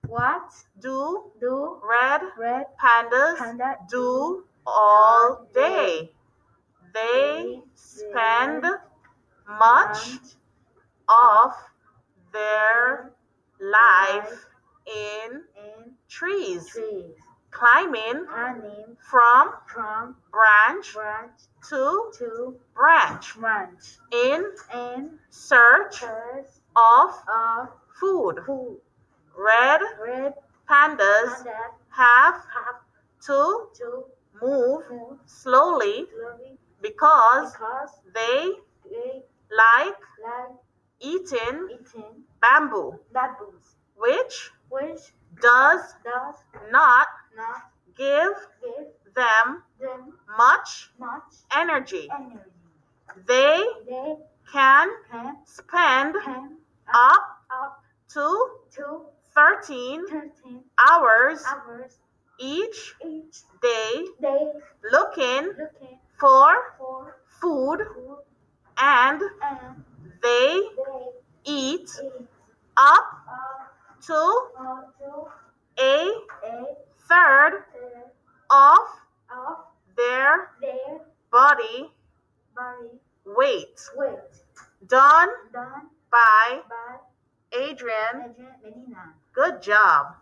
What do do red red pandas panda do all day? They spend much of their life in in trees, trees, climbing climbing from from branch branch to to branch branch in in search search of of food. food. Red Red pandas panda have have to to move move slowly slowly because because they they like like eating eating bamboo, baboons, which which does does not not give give them them much much energy. energy. They They can can spend come up up to to 13 13 hours hours each each day day looking looking for for food, food, and and they they eat eat up up to to a a third third of of their their body body weight. weight. Done Done by by Adrian. Adrian Medina. Good job.